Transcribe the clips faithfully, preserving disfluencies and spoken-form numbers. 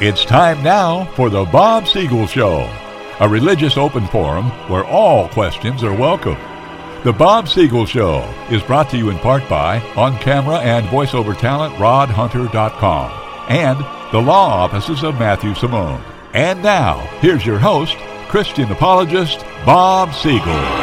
It's time now for the Bob Siegel Show, a religious open forum where all questions are welcome. The Bob Siegel Show is brought to you in part by on-camera and voiceover talent rod hunter dot com and the law offices of Matthew Simone. And now, here's your host, Christian apologist Bob Siegel.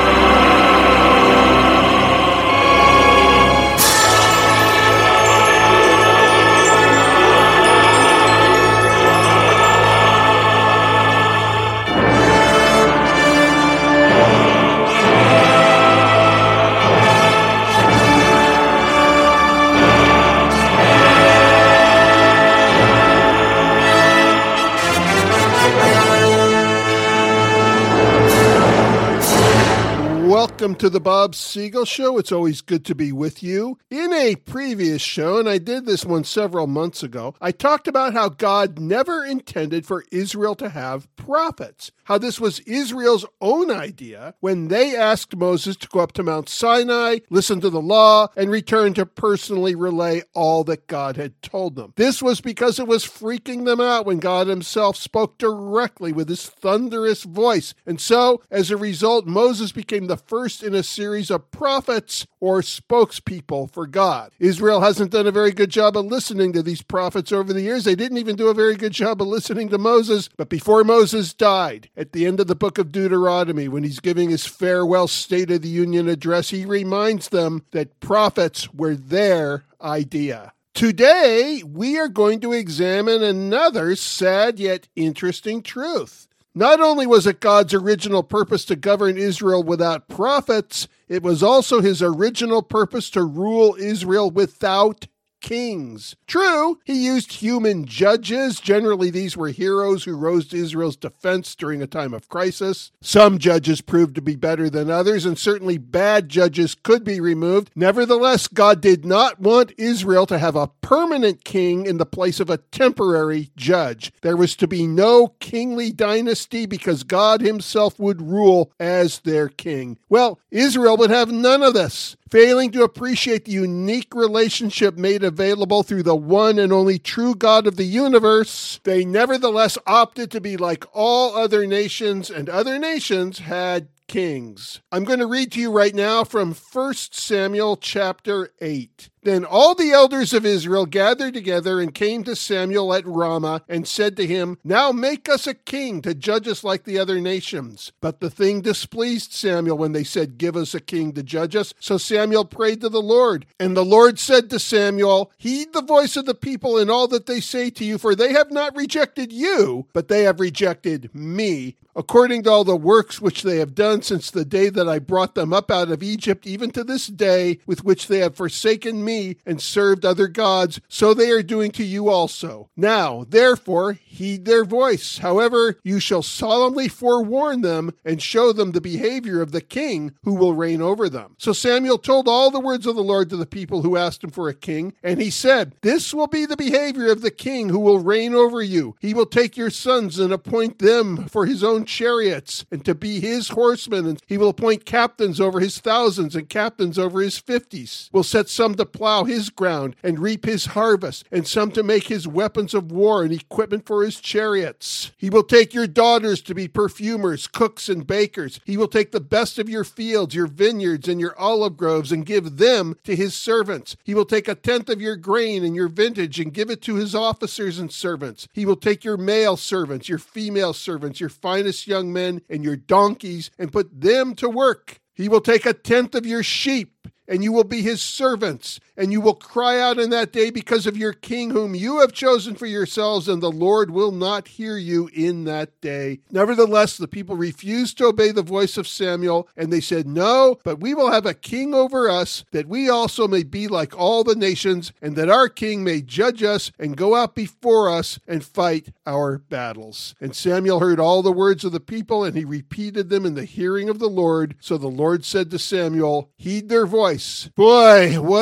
Welcome to the Bob Siegel Show. It's always good to be with you. In a previous show, and I did this one several months ago, I talked about how God never intended for Israel to have prophets, how this was Israel's own idea when they asked Moses to go up to Mount Sinai, listen to the law, and return to personally relay all that God had told them. This was because it was freaking them out when God himself spoke directly with his thunderous voice. And so, as a result, Moses became the first in a series of prophets or spokespeople for God. Israel hasn't done a very good job of listening to these prophets over the years. They didn't even do a very good job of listening to Moses. But before Moses died, at the end of the book of Deuteronomy, when he's giving his farewell State of the Union address, he reminds them that prophets were their idea. Today, we are going to examine another sad yet interesting truth. Not only was it God's original purpose to govern Israel without prophets, it was also his original purpose to rule Israel without kings. True, he used human judges. Generally, these were heroes who rose to Israel's defense during a time of crisis. Some judges proved to be better than others, and certainly bad judges could be removed. Nevertheless, God did not want Israel to have a permanent king in the place of a temporary judge. There was to be no kingly dynasty because God himself would rule as their king. Well, Israel would have none of this. Failing to appreciate the unique relationship made available through the one and only true God of the universe, they nevertheless opted to be like all other nations, and other nations had kings. I'm going to read to you right now from First Samuel chapter eight. Then all the elders of Israel gathered together and came to Samuel at Ramah and said to him, "Now make us a king to judge us like the other nations." But the thing displeased Samuel when they said, "Give us a king to judge us." So Samuel prayed to the Lord. And the Lord said to Samuel, "Heed the voice of the people in all that they say to you, for they have not rejected you, but they have rejected me, according to all the works which they have done since the day that I brought them up out of Egypt, even to this day, with which they have forsaken me and served other gods, so they are doing to you also. Now, therefore, heed their voice. However, you shall solemnly forewarn them and show them the behavior of the king who will reign over them." So Samuel told all the words of the Lord to the people who asked him for a king, and he said, "This will be the behavior of the king who will reign over you. He will take your sons and appoint them for his own chariots and to be his horsemen, and he will appoint captains over his thousands and captains over his fifties. Will set some to plow his ground and reap his harvest, and some to make his weapons of war and equipment for his chariots. He will take your daughters to be perfumers, cooks, and bakers. He will take the best of your fields, your vineyards, and your olive groves, and give them to his servants. He will take a tenth of your grain and your vintage and give it to his officers and servants. He will take your male servants, your female servants, your finest young men, and your donkeys, and put them to work. He will take a tenth of your sheep, and you will be his servants, and you will cry out in that day because of your king whom you have chosen for yourselves, and the Lord will not hear you in that day." Nevertheless, the people refused to obey the voice of Samuel, and they said, "No, but we will have a king over us, that we also may be like all the nations, and that our king may judge us and go out before us and fight our battles." And Samuel heard all the words of the people, and he repeated them in the hearing of the Lord. So the Lord said to Samuel, "Heed their voice." Boy, what sport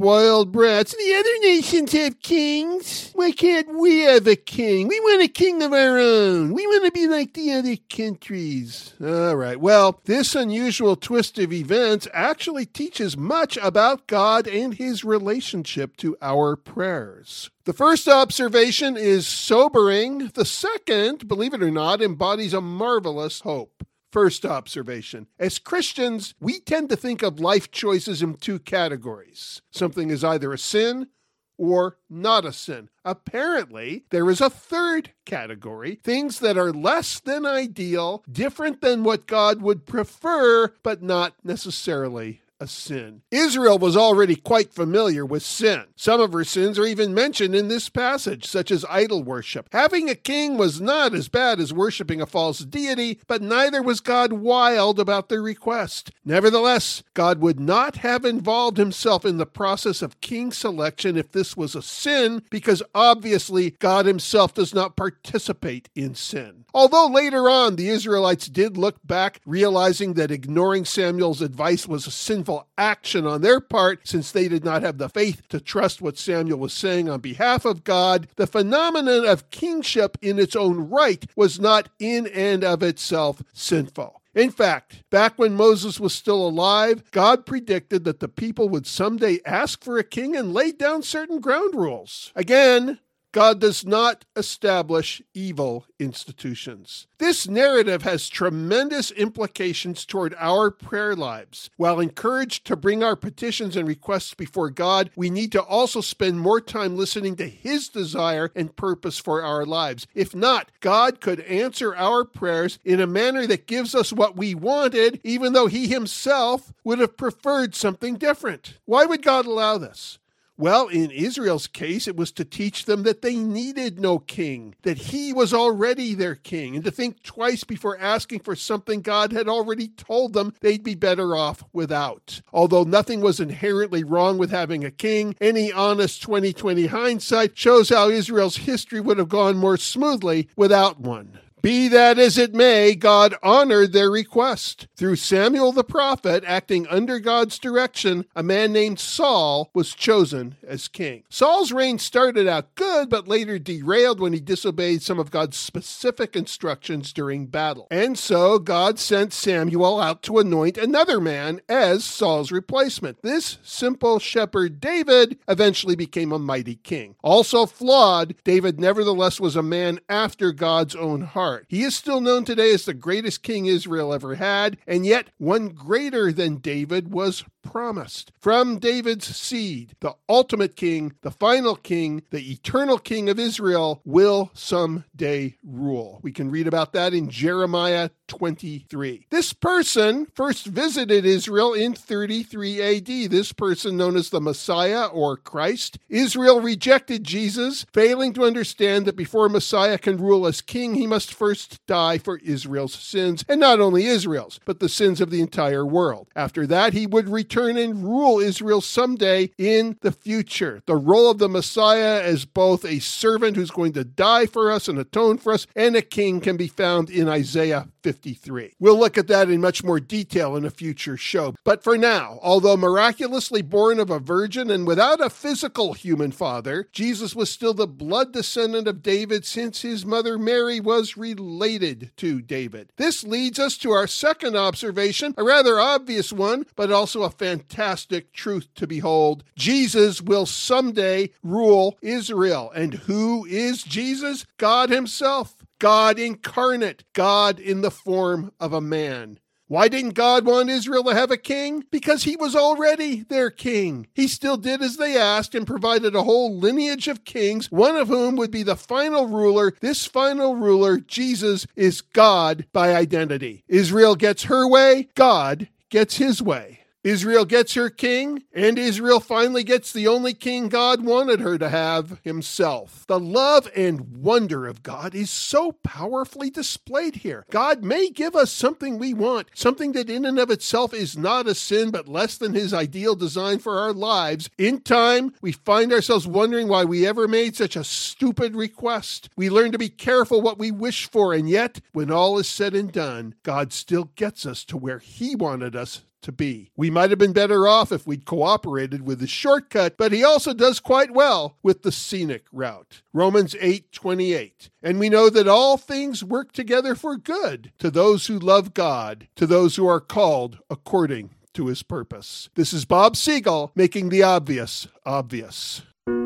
spoiled brats. The other nations have kings. Why can't we have a king? We want a king of our own. We want to be like the other countries. All right. Well, this unusual twist of events actually teaches much about God and his relationship to our prayers. The first observation is sobering. The second, believe it or not, embodies a marvelous hope. First observation. As Christians, we tend to think of life choices in two categories. Something is either a sin or not a sin. Apparently, there is a third category, things that are less than ideal, different than what God would prefer, but not necessarily a sin. Israel was already quite familiar with sin. Some of her sins are even mentioned in this passage, such as idol worship. Having a king was not as bad as worshiping a false deity, but neither was God wild about their request. Nevertheless, God would not have involved himself in the process of king selection if this was a sin, because obviously God himself does not participate in sin. Although later on the Israelites did look back, realizing that ignoring Samuel's advice was a sinful action on their part, since they did not have the faith to trust what Samuel was saying on behalf of God, the phenomenon of kingship in its own right was not in and of itself sinful. In fact, back when Moses was still alive, God predicted that the people would someday ask for a king and lay down certain ground rules. Again, God does not establish evil institutions. This narrative has tremendous implications toward our prayer lives. While encouraged to bring our petitions and requests before God, we need to also spend more time listening to his desire and purpose for our lives. If not, God could answer our prayers in a manner that gives us what we wanted, even though he himself would have preferred something different. Why would God allow this? Well, in Israel's case, it was to teach them that they needed no king, that he was already their king, and to think twice before asking for something God had already told them they'd be better off without. Although nothing was inherently wrong with having a king, any honest twenty twenty hindsight shows how Israel's history would have gone more smoothly without one. Be that as it may, God honored their request. Through Samuel the prophet, acting under God's direction, a man named Saul was chosen as king. Saul's reign started out good, but later derailed when he disobeyed some of God's specific instructions during battle. And so God sent Samuel out to anoint another man as Saul's replacement. This simple shepherd David eventually became a mighty king. Also flawed, David nevertheless was a man after God's own heart. He is still known today as the greatest king Israel ever had, and yet one greater than David was promised. From David's seed, the ultimate king, the final king, the eternal king of Israel will someday rule. We can read about that in Jeremiah twenty-three. This person first visited Israel in thirty-three A D. This person, known as the Messiah or Christ. Israel rejected Jesus, failing to understand that before Messiah can rule as king, he must first die for Israel's sins, and not only Israel's, but the sins of the entire world. After that, he would return and rule Israel someday in the future. The role of the Messiah as both a servant who's going to die for us and atone for us, and a king can be found in Isaiah fifty-three. We'll look at that in much more detail in a future show. But for now, although miraculously born of a virgin and without a physical human father, Jesus was still the blood descendant of David, since his mother Mary was related to David. This leads us to our second observation, a rather obvious one, but also a fantastic truth to behold. Jesus will someday rule Israel. And who is Jesus? God himself. God incarnate, God in the form of a man. Why didn't God want Israel to have a king? Because he was already their king. He still did as they asked and provided a whole lineage of kings, one of whom would be the final ruler. This final ruler, Jesus, is God by identity. Israel gets her way, God gets his way. Israel gets her king, and Israel finally gets the only king God wanted her to have, himself. The love and wonder of God is so powerfully displayed here. God may give us something we want, something that in and of itself is not a sin, but less than his ideal design for our lives. In time, we find ourselves wondering why we ever made such a stupid request. We learn to be careful what we wish for, and yet, when all is said and done, God still gets us to where he wanted us to be. We might have been better off if we'd cooperated with the shortcut, but he also does quite well with the scenic route. Romans eight twenty-eight. And we know that all things work together for good to those who love God, to those who are called according to his purpose. This is Bob Siegel making the obvious obvious.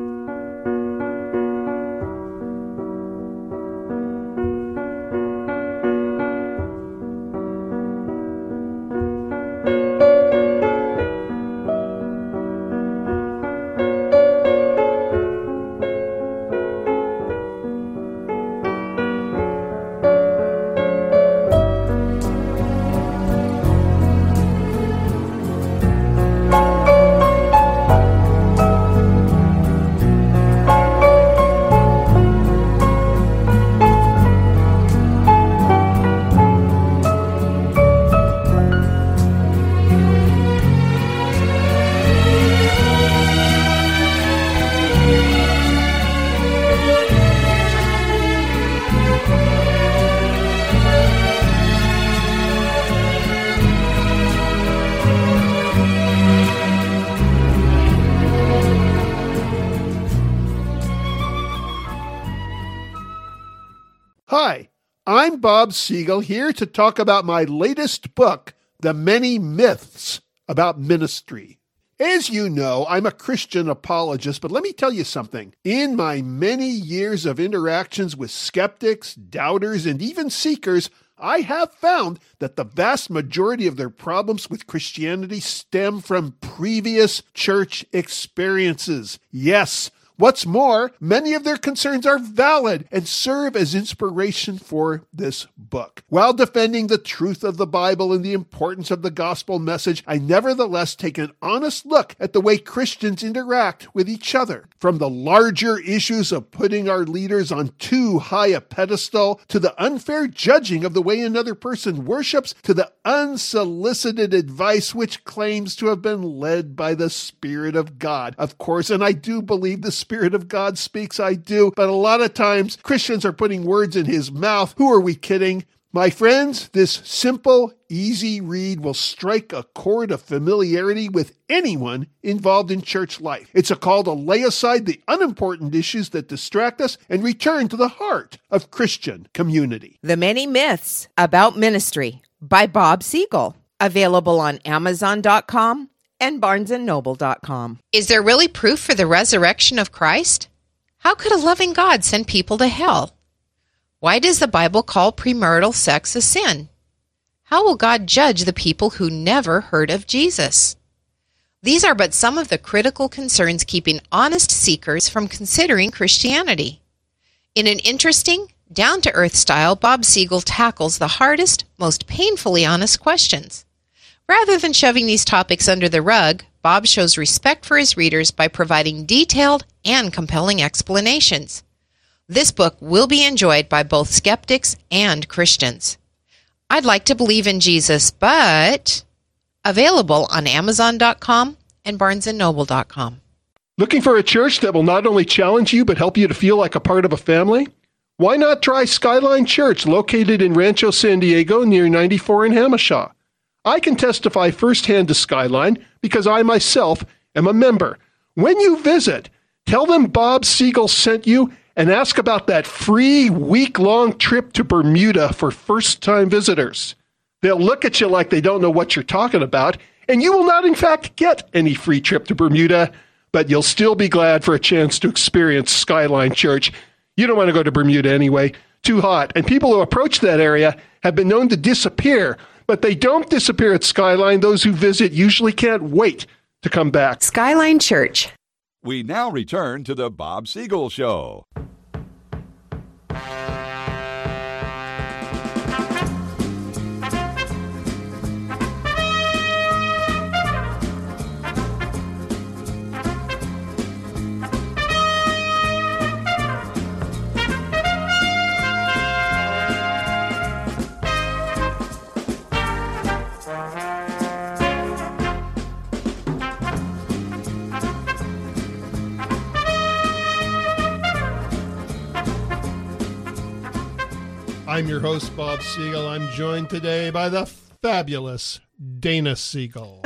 Hi, I'm Bob Siegel here to talk about my latest book, The Many Myths About Ministry. As you know, I'm a Christian apologist, but let me tell you something. In my many years of interactions with skeptics, doubters, and even seekers, I have found that the vast majority of their problems with Christianity stem from previous church experiences. Yes, what's more, many of their concerns are valid and serve as inspiration for this book. While defending the truth of the Bible and the importance of the gospel message, I nevertheless take an honest look at the way Christians interact with each other. From the larger issues of putting our leaders on too high a pedestal, to the unfair judging of the way another person worships, to the unsolicited advice which claims to have been led by the Spirit of God. Of course, and I do believe the Spirit of God speaks, I do, but a lot of times Christians are putting words in his mouth. Who are we kidding? My friends, this simple, easy read will strike a chord of familiarity with anyone involved in church life. It's a call to lay aside the unimportant issues that distract us and return to the heart of Christian community. The Many Myths About Ministry by Bob Siegel. Available on Amazon dot com and Barnes and Noble dot com. Is there really proof for the resurrection of Christ? How could a loving God send people to hell? Why does the Bible call premarital sex a sin? How will God judge the people who never heard of Jesus? These are but some of the critical concerns keeping honest seekers from considering Christianity. In an interesting, down-to-earth style, Bob Siegel tackles the hardest, most painfully honest questions. Rather than shoving these topics under the rug, Bob shows respect for his readers by providing detailed and compelling explanations. This book will be enjoyed by both skeptics and Christians. I'd like to believe in Jesus, but available on Amazon dot com and Barnes and Noble dot com. Looking for a church that will not only challenge you, but help you to feel like a part of a family? Why not try Skyline Church, located in Rancho San Diego near ninety-four in Hamishaw? I can testify firsthand to Skyline because I myself am a member. When you visit, tell them Bob Siegel sent you and ask about that free week-long trip to Bermuda for first-time visitors. They'll look at you like they don't know what you're talking about, and you will not, in fact, get any free trip to Bermuda, but you'll still be glad for a chance to experience Skyline Church. You don't want to go to Bermuda anyway. Too hot. And people who approach that area have been known to disappear, but they don't disappear at Skyline. Those who visit usually can't wait to come back. Skyline Church. We now return to the Bob Siegel Show. I'm your host, Bob Siegel. I'm joined today by the fabulous Dana Siegel.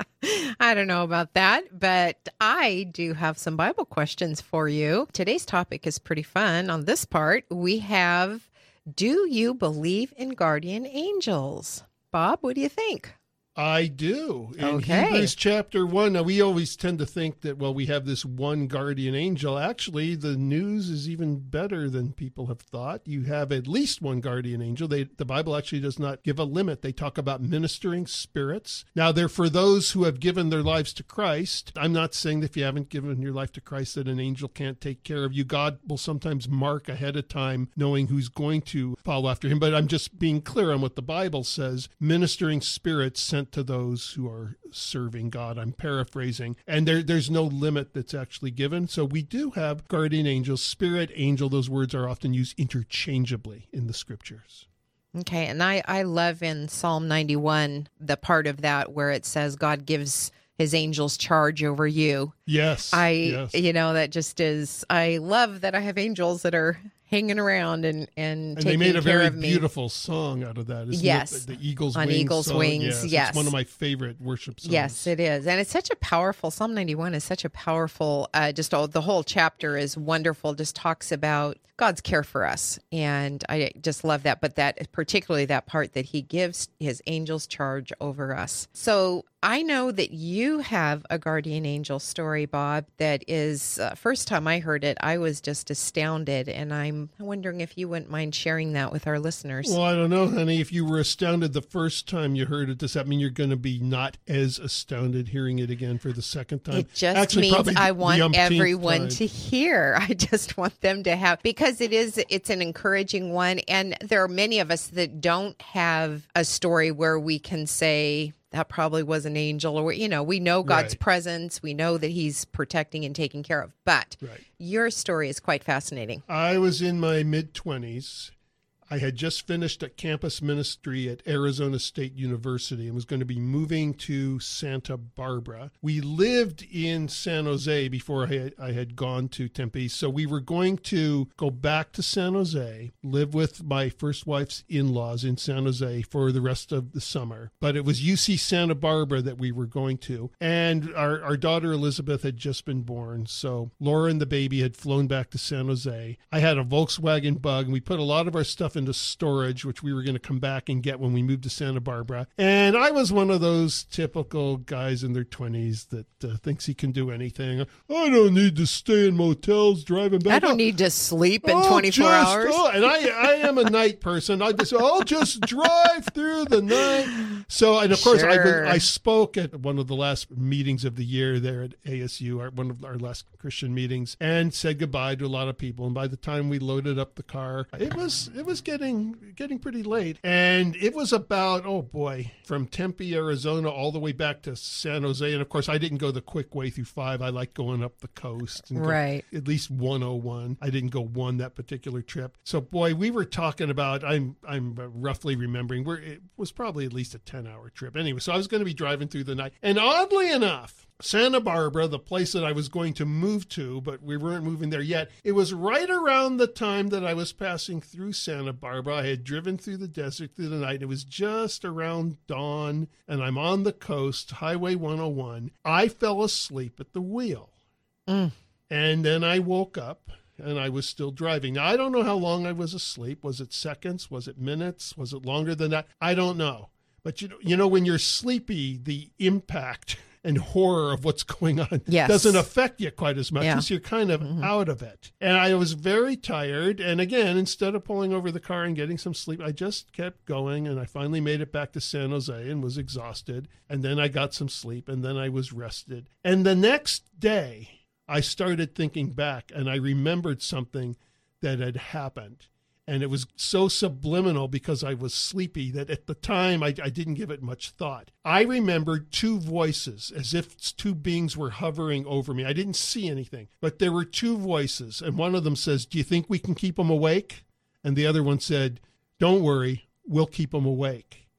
I don't know about that, but I do have some Bible questions for you. Today's topic is pretty fun. On this part, we have, do you believe in guardian angels? Bob, what do you think? I do. In Okay. Hebrews chapter one, now we always tend to think that, well, we have this one guardian angel. Actually, the news is even better than people have thought. You have at least one guardian angel. They, the Bible actually does not give a limit. They talk about ministering spirits. Now, they're for those who have given their lives to Christ. I'm not saying that if you haven't given your life to Christ that an angel can't take care of you. God will sometimes mark ahead of time knowing who's going to follow after him. But I'm just being clear on what the Bible says. Ministering spirits sent to those who are serving God. I'm paraphrasing. And there, there's no limit that's actually given. So we do have guardian angels, spirit, angel. Those words are often used interchangeably in the scriptures. Okay, and I, I love in Psalm ninety-one, the part of that where it says God gives his angels charge over you. Yes. I, yes. you know, that just is, I love that I have angels that are hanging around and, and, And taking they made a care very of me. beautiful song out of that, isn't Yes. it? The, the Eagle's On Wings Eagle's song. Wings, Yes, yes. It's one of my favorite worship songs. Yes, it is. And it's such a powerful, Psalm ninety-one is such a powerful, uh, just all, the whole chapter is wonderful, just talks about God's care for us. And I just love that. But that, particularly that part that he gives his angels charge over us. So I know that you have a guardian angel story, Bob, that is, uh, first time I heard it, I was just astounded. And I'm wondering if you wouldn't mind sharing that with our listeners. Well, I don't know, honey. If you were astounded the first time you heard it, does that mean you're going to be not as astounded hearing it again for the second time? It just Actually, means probably I the want umpteenth everyone time. to hear. I just want them to have, because it is, it's an encouraging one. And there are many of us that don't have a story where we can say, that probably was an angel, or, you know, we know God's Right. presence. We know that he's protecting and taking care of. But Right. your story is quite fascinating. I was in my mid-twenties. I had just finished a campus ministry at Arizona State University and was going to be moving to Santa Barbara. We lived in San Jose before I had, I had gone to Tempe, so we were going to go back to San Jose, live with my first wife's in-laws in San Jose for the rest of the summer. But it was U C Santa Barbara that we were going to, and our, our daughter Elizabeth had just been born, so Laura and the baby had flown back to San Jose. I had a Volkswagen Bug, and we put a lot of our stuff in into storage, which we were going to come back and get when we moved to Santa Barbara. And I was one of those typical guys in their twenties that uh, thinks he can do anything. I don't need to stay in motels driving back. I don't Oh, need to sleep in I'll twenty-four just- hours. oh, and I, I am a night person. I just, I'll just drive through the night. So, and of course, Sure. I, I spoke at one of the last meetings of the year there at A S U, our, one of our last Christian meetings, and said goodbye to a lot of people. And by the time we loaded up the car, it was it was getting getting pretty late. And it was about, oh boy, from Tempe, Arizona, all the way back to San Jose. And of course, I didn't go the quick way through five. I like going up the coast. And go Right. At least one oh one. I didn't go one that particular trip. So boy, we were talking about, I'm I'm roughly remembering, we're, it was probably at least a ten hour trip. Anyway, so I was going to be driving through the night. And oddly enough, Santa Barbara, the place that I was going to move to, but we weren't moving there yet, it was right around the time that I was passing through Santa Barbara. I had driven through the desert through the night. It was just around dawn, and I'm on the coast, Highway one oh one. I fell asleep at the wheel. Mm. And then I woke up, and I was still driving. Now, I don't know how long I was asleep. Was it seconds? Was it minutes? Was it longer than that? I don't know. But you know, you know, when you're sleepy, the impact and horror of what's going on Yes. doesn't affect you quite as much Yeah. because you're kind of Mhm. out of it. And I was very tired. And again, instead of pulling over the car and getting some sleep, I just kept going. And I finally made it back to San Jose and was exhausted. And then I got some sleep, and then I was rested. And the next day, I started thinking back, and I remembered something that had happened. And it was so subliminal because I was sleepy that at the time I, I didn't give it much thought. I remembered two voices as if two beings were hovering over me. I didn't see anything, but there were two voices. And one of them says, "Do you think we can keep them awake?" And the other one said, "Don't worry, we'll keep them awake."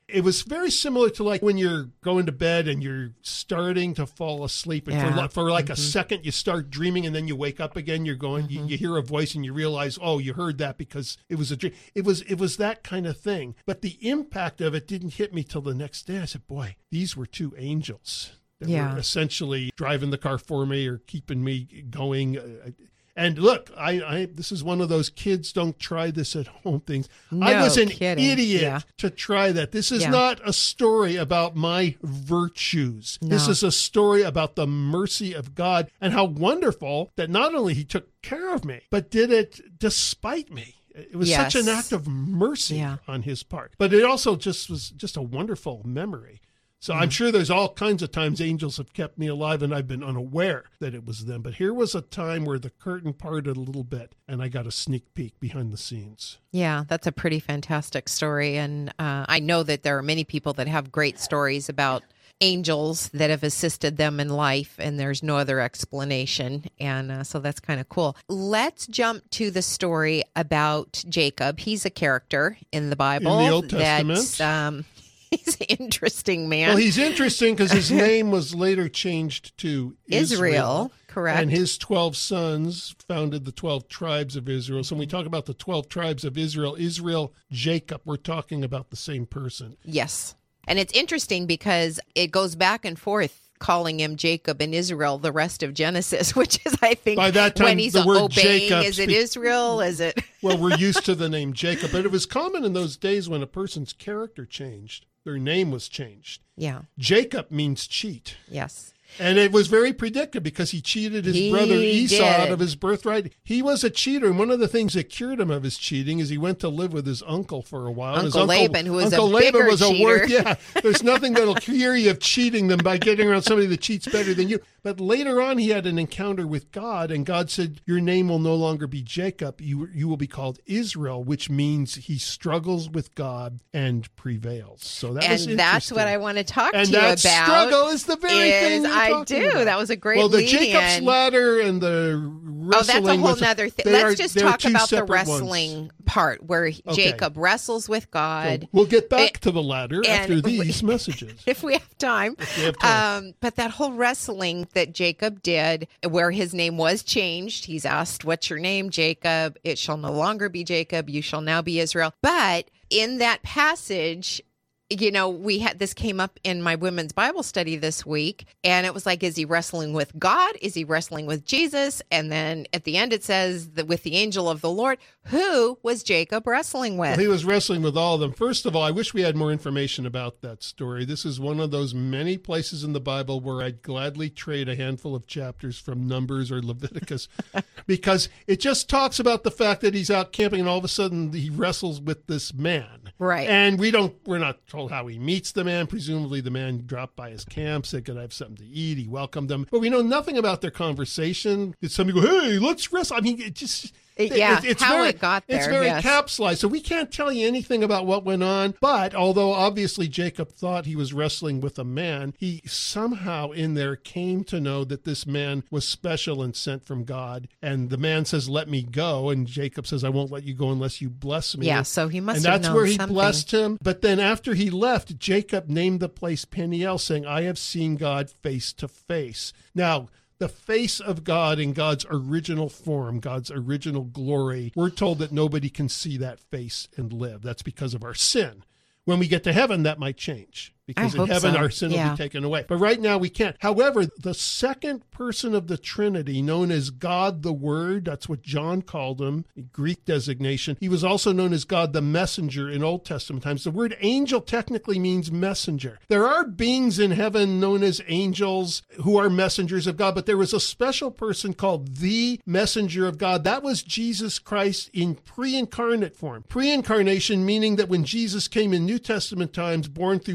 It was very similar to like when you're going to bed and you're starting to fall asleep. And Yeah. for, li- for like Mhm. a second, you start dreaming and then you wake up again. You're going, you, you hear a voice and you realize, oh, you heard that because it was a dream. It was, it was that kind of thing. But the impact of it didn't hit me till the next day. I said, boy, these were two angels that Yeah. were essentially driving the car for me or keeping me going. Uh, And look, I, I this is one of those kids don't try this at home things. I No was an kidding. idiot Yeah. to try that. This is Yeah. not a story about my virtues. This No. is a story about the mercy of God and how wonderful that not only he took care of me, but did it despite me. It was such an Yes. act of mercy Yeah. on his part. But it also just was just a wonderful memory. So I'm sure there's all kinds of times angels have kept me alive and I've been unaware that it was them. But here was a time where the curtain parted a little bit and I got a sneak peek behind the scenes. Yeah, that's a pretty fantastic story. And uh, I know that there are many people that have great stories about angels that have assisted them in life, and there's no other explanation. And uh, so that's kind of cool. Let's jump to the story about Jacob. He's a character in the Bible. In the Old that's, Testament. Um, he's an interesting man. Well, he's interesting because his name was later changed to Israel. Israel, correct. And his twelve sons founded the twelve tribes of Israel. So when we talk about the twelve tribes of Israel, Israel, Jacob, we're talking about the same person. Yes. And it's interesting because it goes back and forth calling him Jacob and Israel the rest of Genesis, which is, I think, By that time, when he's the word obeying, Jacob is it spe- Israel? Is it? Well, we're used to the name Jacob, but it was common in those days when a person's character changed, their name was changed. Yeah. Jacob means cheat. Yes. And it was very predictive because he cheated his He brother Esau out did. of his birthright. He was a cheater. And one of the things that cured him of his cheating is he went to live with his uncle for a while. And his Uncle Laban, who was a Uncle Laban bigger was a cheater. worth, yeah, there's nothing that'll cure you of cheating them by getting around somebody that cheats better than you. But later on, he had an encounter with God, and God said, your name will no longer be Jacob. You, you will be called Israel, which means he struggles with God and prevails. So that was And that's interesting. what I want to talk And to you that about. struggle is the very is, thing you're I talking do. about. That was a great Well, the lead Jacob's in. ladder and the Oh, wrestling. that's a whole with- nother thing. they Let's are- just they're talk two about the separate ones. wrestling part where Jacob wrestles with God. So we'll get back And- to the ladder and after we- these messages. If we have time. we have time. Um, but that whole wrestling that Jacob did, where his name was changed, he's asked, what's your name, Jacob? It shall no longer be Jacob. You shall now be Israel. But in that passage, you know, we had this came up in my women's Bible study this week, and it was like, is he wrestling with God? Is he wrestling with Jesus? And then at the end, it says that with the angel of the Lord. Who was Jacob wrestling with? Well, he was wrestling with all of them. First of all, I wish we had more information about that story. This is one of those many places in the Bible where I'd gladly trade a handful of chapters from Numbers or Leviticus because it just talks about the fact that he's out camping and all of a sudden he wrestles with this man. Right. And we don't, we're not told how he meets the man. Presumably the man dropped by his camp, said, could I have something to eat? He welcomed them. But we know nothing about their conversation. Did somebody go, hey, let's wrestle? I mean, it just... Yeah, how very, it got there, It's very yes. capsulized. So we can't tell you anything about what went on. But although obviously Jacob thought he was wrestling with a man, he somehow in there came to know that this man was special and sent from God. And the man says, let me go. And Jacob says, I won't let you go unless you bless me. Yeah, so he must and have that's known where he something. blessed him. But then after he left, Jacob named the place Peniel, saying, I have seen God face to face. Now, the face of God in God's original form, God's original glory, we're told that nobody can see that face and live. That's because of our sin. When we get to heaven, that might change because I in hope heaven, so. our sin will Yeah. be taken away. But right now, we can't. However, the second person of the Trinity, known as God the Word, that's what John called him, a Greek designation. He was also known as God the Messenger in Old Testament times. The word angel technically means messenger. There are beings in heaven known as angels who are messengers of God, but there was a special person called the Messenger of God. That was Jesus Christ in pre-incarnate form. Pre-incarnation meaning that when Jesus came in New Testament times, born through Mary,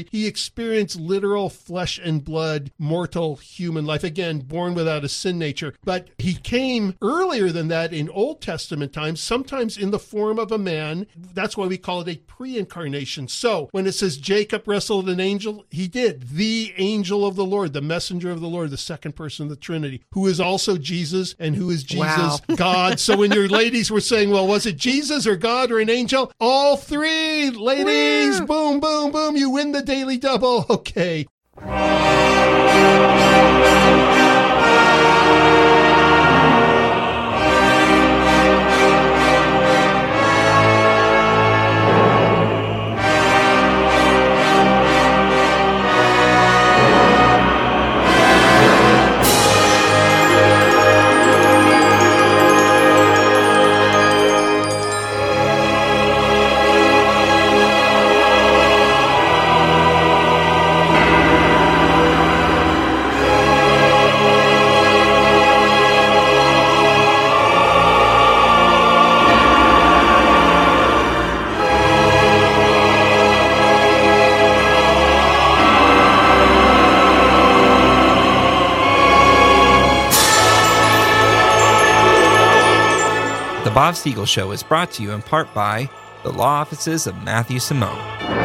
right? He experienced literal flesh and blood, mortal human life. Again, born without a sin nature. But he came earlier than that in Old Testament times, sometimes in the form of a man. That's why we call it a pre-incarnation. So when it says Jacob wrestled an angel, he did. The angel of the Lord, the messenger of the Lord, the second person of the Trinity, who is also Jesus and who is Jesus, Wow. God. So when your ladies were saying, well, was it Jesus or God or an angel? All three, ladies. Woo. Boom, boom, boom. You win the daily double. Okay. The Bob Siegel Show is brought to you in part by the law offices of Matthew Simone.